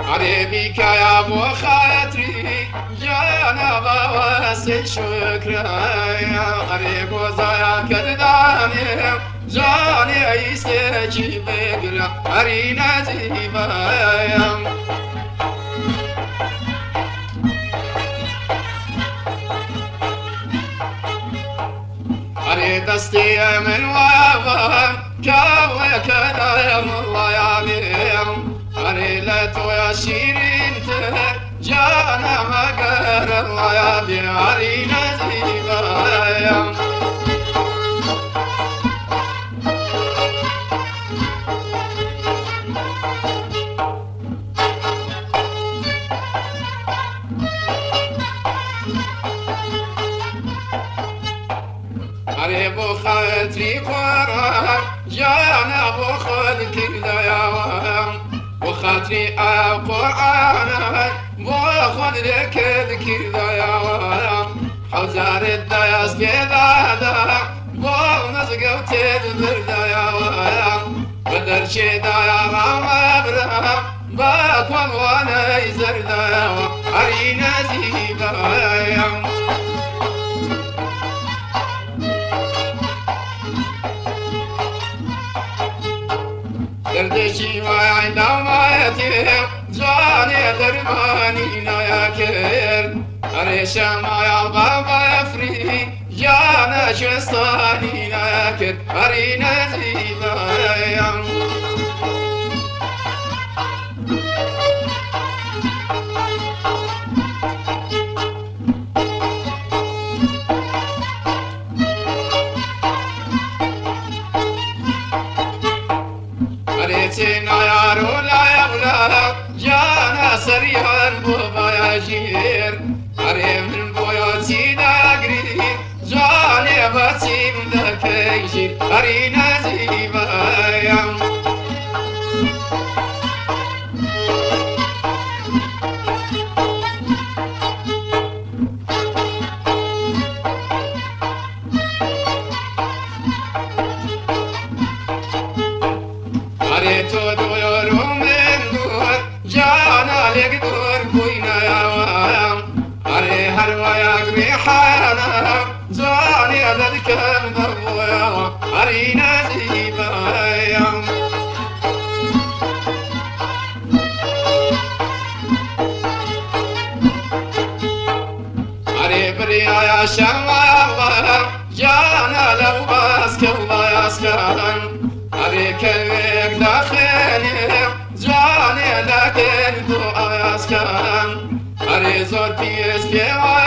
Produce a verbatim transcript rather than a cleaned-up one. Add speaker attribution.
Speaker 1: أري بك يا أبو خاطري جانا بواسي شكرا أري بوزايا كرداني جاني يستجي بقرا أري نزيبايا أري دستي من وابا كاوي كدايا الله يا بيم أري لتو يا شيرين جانا مقر الله يا بي أري نزيبايا أري بو خاطري قرار جانا بو خد كذا يا وام بو خاطري القرآن بو خد كذا كذا يا وام حوزار الدايس كذا دا بو نزقو تدبر دا يا وام بدر شدا يا غام أبرام باكون وانا يزر دا يا وام أري نزيبا يا دردشي وعند مايتي جاني درماني نايكر أريشا ما يبغى يفري جانا شستاني نايكر أري نزيبايا أريتنا يا رولا يا بلا جانا سريان بوبا يا جير أري من بويوتي داقري جاني باتي من دكيشي أري نزيبايا أري تودور من دور جانا لك دور بوينا يا وام أري هروا يا قريحانا جاني لذكر ضبويا أري نزيبايا أري بريا يا شمال جانا لو باسك الله يسكن أري كيك داخلي جاني لكن دو أسكن أري زور بيس بيوان